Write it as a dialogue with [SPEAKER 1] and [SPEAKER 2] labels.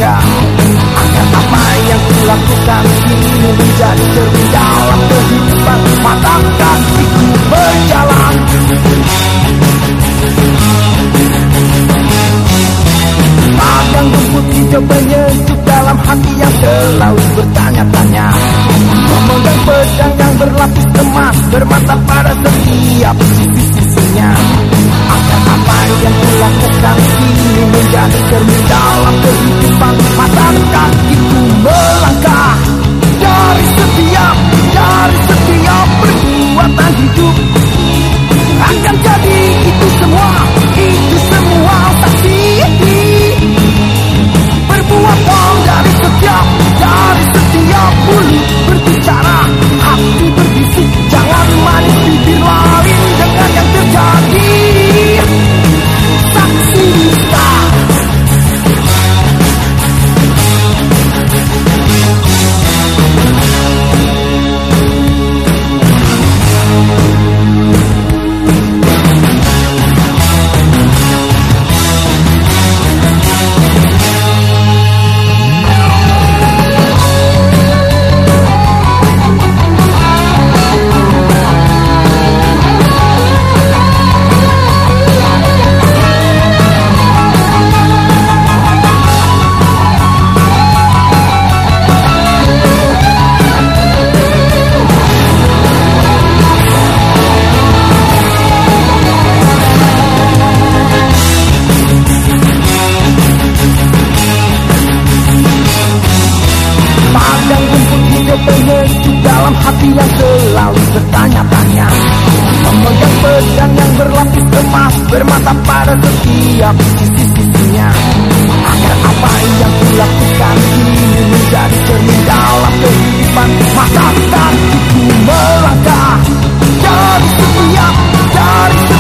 [SPEAKER 1] melangkah, agar apa yang kulakukan kini menjadi cermin dalam kehidupan. Mata kakiku berjalan, padang rumput hijau menyejuk dalam hati yang selalu bertanya-tanya, memegang pedang yang berlapis emas, bermata pada setiap sisi-sisinya. Agar apa yang kulakukan kini menjadi cermin dalam kehidupan. Mata kakiku melangkah dari setiap perbuatan hidup. Akan jadi itu semua saksi. Perbuatan dari setiap mulut berbicara, hati berbisik, jangan manis bibir lain dengan yang terjadi. Saksi dusta. Menyejuk dalam hati yang selalu bertanya-tanya, memegang pedang yang berlapis emas, bermata pada setiap sisi-sisinya. Agar apa yang kulakukan kini menjadi cermin dalam kehidupan. Mata kakiku melangkah dari setiap